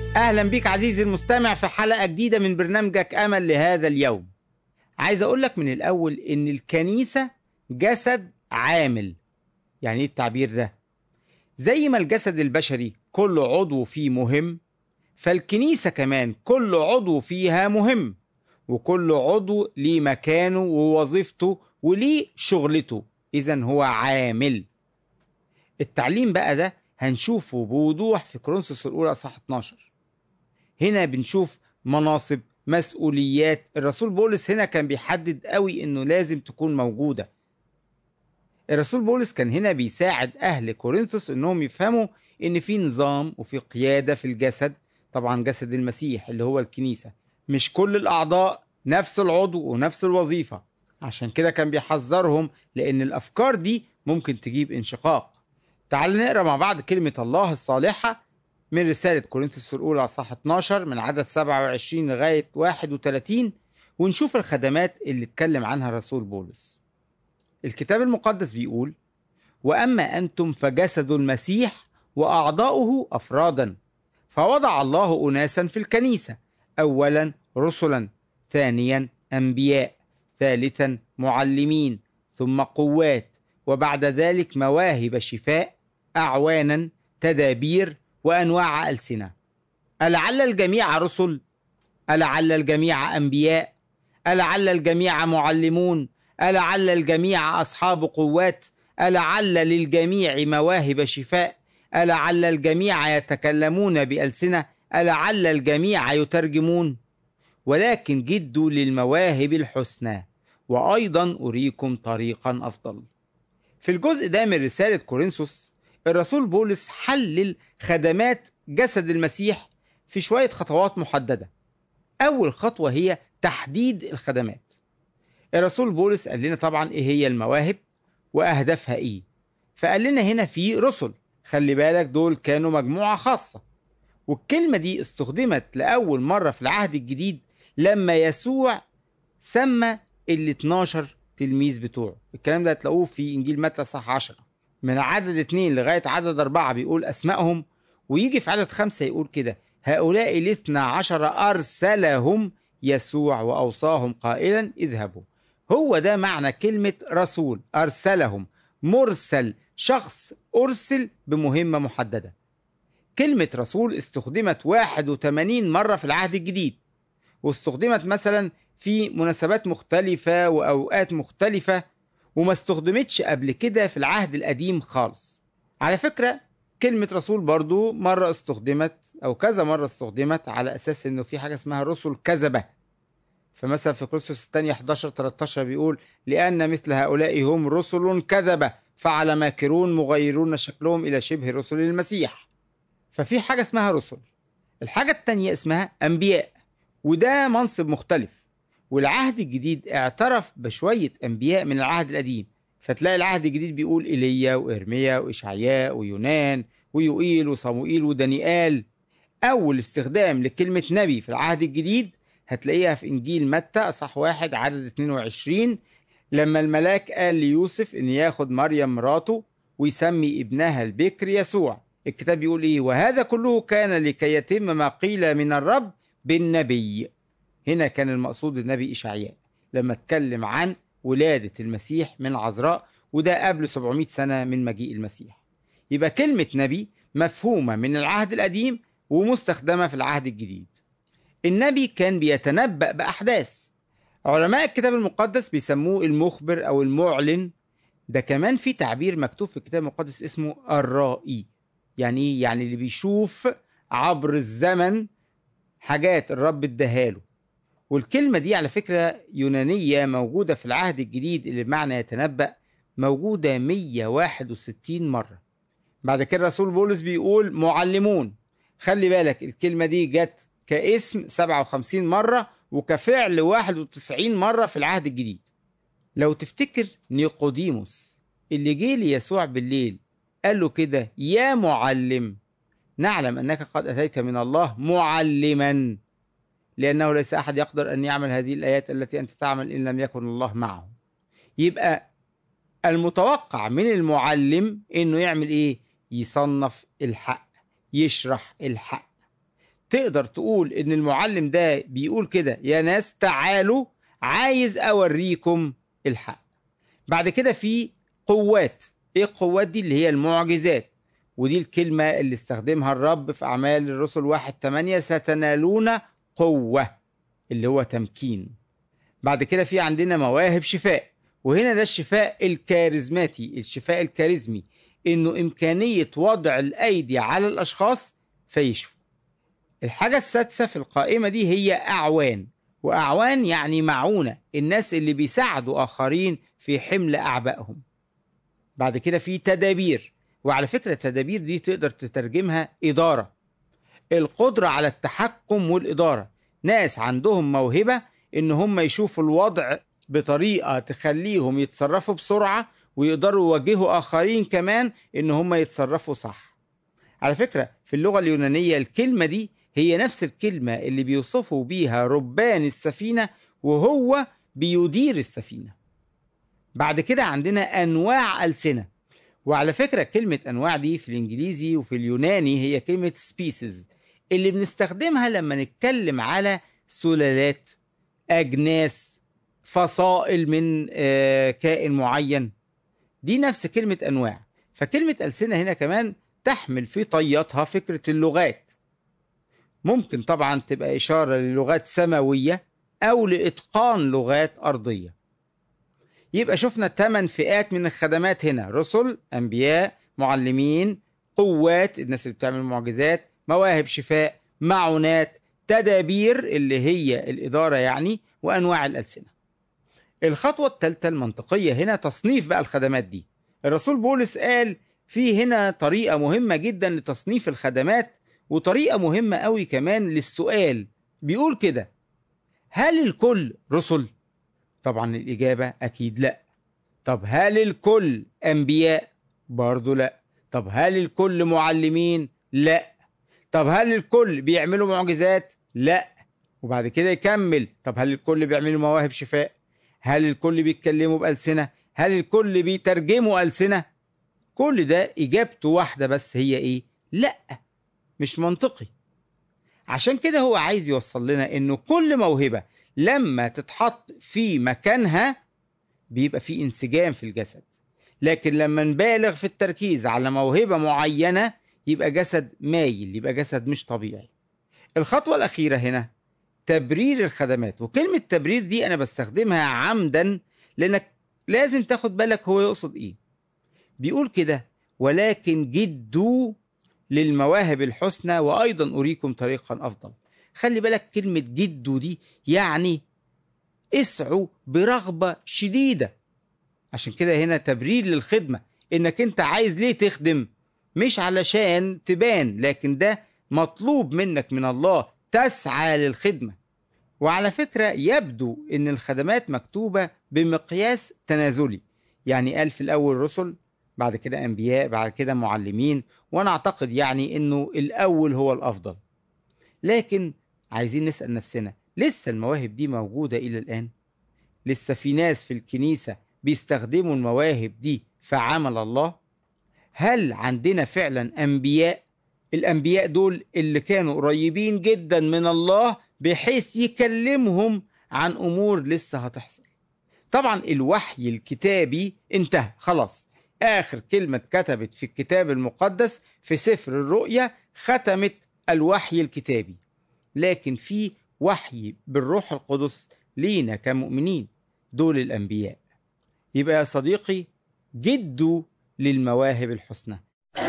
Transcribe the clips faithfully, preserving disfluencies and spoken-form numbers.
أهلا بيك عزيزي المستمع في حلقة جديدة من برنامجك أمل لهذا اليوم. عايز أقولك من الأول إن الكنيسة جسد عامل. يعني إيه التعبير ده؟ زي ما الجسد البشري كل عضو فيه مهم، فالكنيسة كمان كل عضو فيها مهم، وكل عضو ليه مكانه ووظيفته وليه شغلته، إذن هو عامل. التعليم بقى ده هنشوفه بوضوح في كورنثوس الأولى أصحاح اتناشر. هنا بنشوف مناصب، مسؤوليات. الرسول بولس هنا كان بيحدد قوي انه لازم تكون موجودة. الرسول بولس كان هنا بيساعد اهل كورنثوس انهم يفهموا ان في نظام وفي قيادة في الجسد، طبعا جسد المسيح اللي هو الكنيسة. مش كل الاعضاء نفس العضو ونفس الوظيفة، عشان كده كان بيحذرهم لان الافكار دي ممكن تجيب انشقاق. تعال نقرأ مع بعض كلمة الله الصالحة من رسالة كورنثوس الأولى أصحاح اتناشر من عدد سبعة وعشرين لغاية واحد وثلاثين، ونشوف الخدمات اللي اتكلم عنها الرسول بولس. الكتاب المقدس بيقول: وأما أنتم فجسد المسيح وأعضاؤه أفرادا، فوضع الله أناسا في الكنيسة، أولا رسلا، ثانيا أنبياء، ثالثا معلمين، ثم قوات، وبعد ذلك مواهب شفاء، أعوانا، تدابير، وأنواع ألسنة. ألعل الجميع رسل؟ ألعل الجميع أنبياء؟ ألعل الجميع معلمون؟ ألعل الجميع أصحاب قوات؟ ألعل للجميع مواهب شفاء؟ ألعل الجميع يتكلمون بألسنة؟ ألعل الجميع يترجمون؟ ولكن جدوا للمواهب الحسنى، وأيضا أريكم طريقا أفضل. في الجزء ده من رسالة كورنثوس الرسول بولس حلل خدمات جسد المسيح في شوية خطوات محددة. أول خطوة هي تحديد الخدمات. الرسول بولس قال لنا طبعا إيه هي المواهب وأهدافها إيه. فقال لنا هنا في رسل، خلي بالك دول كانوا مجموعة خاصة، والكلمة دي استخدمت لأول مرة في العهد الجديد لما يسوع سمى ال اتناشر تلميذ بتوعه. الكلام ده هتلاقوه في إنجيل متى صح عشرة من عدد اتنين لغاية عدد أربعة بيقول أسمائهم، ويجي في عدد خمسة يقول كده: هؤلاء الاثنى عشر أرسلهم يسوع وأوصاهم قائلا اذهبوا. هو ده معنى كلمة رسول، أرسلهم، مرسل، شخص أرسل بمهمة محددة. كلمة رسول استخدمت واحد وثمانين مرة في العهد الجديد، واستخدمت مثلا في مناسبات مختلفة وأوقات مختلفة، وما استخدمتش قبل كده في العهد القديم خالص. على فكرة كلمة رسول برضو مرة استخدمت أو كذا مرة استخدمت على أساس أنه في حاجة اسمها رسل كذبة. فمثلا في كورنثوس الثانية احداشر تلتاشر بيقول: لأن مثل هؤلاء هم رسل كذبة فعلى ماكرون مغيرون شكلهم إلى شبه رسل المسيح. ففي حاجة اسمها رسل. الحاجة التانية اسمها أنبياء، وده منصب مختلف، والعهد الجديد اعترف بشوية أنبياء من العهد القديم. فتلاقي العهد الجديد بيقول إيليا وإرميا وإشعياء ويونان ويوئيل وصموئيل ودانيال. أول استخدام لكلمة نبي في العهد الجديد هتلاقيها في إنجيل متى أصح واحد عدد اتنين وعشرين، لما الملاك قال ليوسف إن ياخد مريم مراته ويسمي ابنها البكر يسوع. الكتاب بيقول إيه؟ وهذا كله كان لكي يتم ما قيل من الرب بالنبي. هنا كان المقصود النبي إشعياء لما اتكلم عن ولادة المسيح من عذراء، وده قبل سبعمائة سنة من مجيء المسيح. يبقى كلمة نبي مفهومة من العهد القديم ومستخدمة في العهد الجديد. النبي كان بيتنبأ بأحداث. علماء الكتاب المقدس بيسموه المخبر أو المعلن. ده كمان في تعبير مكتوب في الكتاب المقدس اسمه الرائي. يعني إيه؟ يعني اللي بيشوف عبر الزمن حاجات الرب اداهاله. والكلمة دي على فكرة يونانية موجودة في العهد الجديد اللي بمعنى يتنبأ، موجودة مية وواحد وستين مرة. بعد كده رسول بولس بيقول معلمون. خلي بالك الكلمة دي جت كاسم سبعة وخمسين مرة وكفعل واحد وتسعين مرة في العهد الجديد. لو تفتكر نيقوديموس اللي جه ليسوع بالليل قال له كده: يا معلم نعلم أنك قد أتيت من الله معلما، لأنه ليس أحد يقدر أن يعمل هذه الآيات التي أنت تعمل إن لم يكن الله معه. يبقى المتوقع من المعلم إنه يعمل إيه؟ يصنف الحق، يشرح الحق. تقدر تقول إن المعلم ده بيقول كده: يا ناس تعالوا، عايز أوريكم الحق. بعد كده في قوات. إيه القوات دي؟ اللي هي المعجزات، ودي الكلمة اللي استخدمها الرب في أعمال الرسل واحد ثمانية: ستنالون قوة، اللي هو تمكين. بعد كده في عندنا مواهب شفاء، وهنا ده الشفاء الكاريزماتي، الشفاء الكاريزمي، إنه إمكانية وضع الأيدي على الأشخاص فيشفوا. الحاجة السادسة في القائمة دي هي أعوان، وأعوان يعني معونة، الناس اللي بيساعدوا آخرين في حمل أعبائهم. بعد كده في تدابير، وعلى فكرة التدابير دي تقدر تترجمها إدارة، القدرة على التحكم والإدارة. ناس عندهم موهبة إن هم يشوفوا الوضع بطريقة تخليهم يتصرفوا بسرعة، ويقدروا يواجهوا آخرين كمان إن هم يتصرفوا صح. على فكرة في اللغة اليونانية الكلمة دي هي نفس الكلمة اللي بيوصفوا بيها ربان السفينة وهو بيدير السفينة. بعد كده عندنا أنواع ألسنة، وعلى فكرة كلمة أنواع دي في الإنجليزي وفي اليوناني هي كلمة species، اللي بنستخدمها لما نتكلم على سلالات، أجناس، فصائل من كائن معين. دي نفس كلمة أنواع. فكلمة ألسنة هنا كمان تحمل في طياتها فكرة اللغات. ممكن طبعا تبقى إشارة للغات سماوية أو لإتقان لغات أرضية. يبقى شفنا ثمان فئات من الخدمات هنا: رسل، أنبياء، معلمين، قوات، الناس اللي بتعمل معجزات، مواهب شفاء، معونات، تدابير اللي هي الإدارة يعني، وأنواع الألسنة. الخطوة الثالثة المنطقية هنا تصنيف بقى الخدمات دي. الرسول بولس قال في هنا طريقة مهمة جدا لتصنيف الخدمات، وطريقة مهمة قوي كمان للسؤال. بيقول كده: هل الكل رسل؟ طبعا الإجابة أكيد لا. طب هل الكل أنبياء؟ برضو لا. طب هل الكل معلمين؟ لا. طب هل الكل بيعملوا معجزات؟ لا. وبعد كده يكمل: طب هل الكل بيعملوا مواهب شفاء؟ هل الكل بيتكلموا بألسنة؟ هل الكل بيترجموا ألسنة؟ كل ده إجابته واحدة بس، هي إيه؟ لا، مش منطقي. عشان كده هو عايز يوصل لنا إنه كل موهبة لما تتحط في مكانها بيبقى في انسجام في الجسد، لكن لما نبالغ في التركيز على موهبة معينة يبقى جسد مايل، يبقى جسد مش طبيعي. الخطوة الأخيرة هنا تبرير الخدمات، وكلمة تبرير دي أنا بستخدمها عمدا لأنك لازم تاخد بالك هو يقصد إيه. بيقول كده: ولكن جدوا للمواهب الحسنى وأيضا أريكم طريقا أفضل. خلي بالك كلمة جدوا دي يعني اسعوا برغبة شديدة. عشان كده هنا تبرير للخدمة، إنك أنت عايز ليه تخدم، مش علشان تبان، لكن ده مطلوب منك من الله، تسعى للخدمة. وعلى فكرة يبدو إن الخدمات مكتوبة بمقياس تنازلي، يعني قال في الأول رسل، بعد كده أنبياء، بعد كده معلمين، وأنا أعتقد يعني إنه الأول هو الأفضل. لكن عايزين نسأل نفسنا: لسه المواهب دي موجودة إلى الآن؟ لسه في ناس في الكنيسة بيستخدموا المواهب دي في عمل الله؟ هل عندنا فعلا أنبياء؟ الأنبياء دول اللي كانوا قريبين جدا من الله بحيث يكلمهم عن أمور لسه هتحصل. طبعا الوحي الكتابي انتهى خلاص، آخر كلمة اتكتبت في الكتاب المقدس في سفر الرؤيا ختمت الوحي الكتابي، لكن في وحي بالروح القدس لينا كمؤمنين، دول الأنبياء. يبقى يا صديقي جدوا للمواهب الحسنى.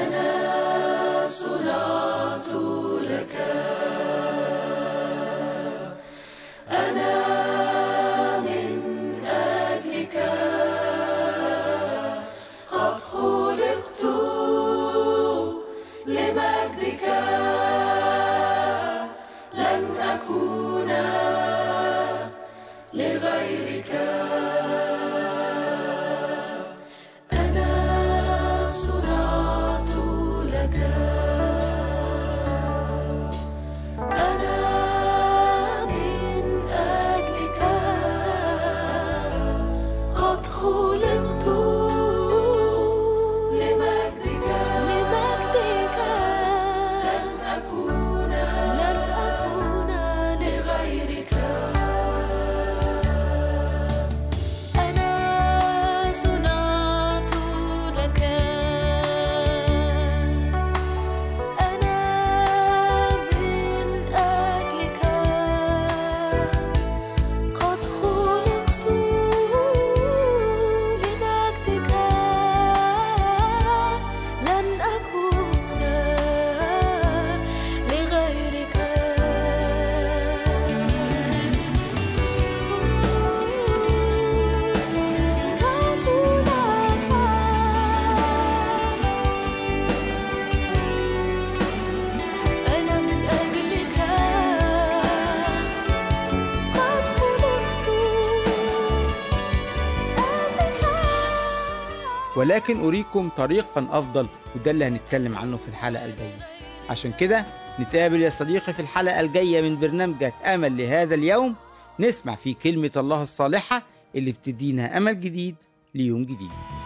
أنا صنعت لك، أنا من أجلك قد خلقت لمجدك، لن أكون لغيرك. أنا صنعت لك. ولكن أريكم طريقا أفضل، وده اللي هنتكلم عنه في الحلقة الجاية. عشان كده نتقابل يا صديقي في الحلقة الجاية من برنامجك أمل لهذا اليوم، نسمع فيه كلمة الله الصالحة اللي بتدينا أمل جديد ليوم جديد.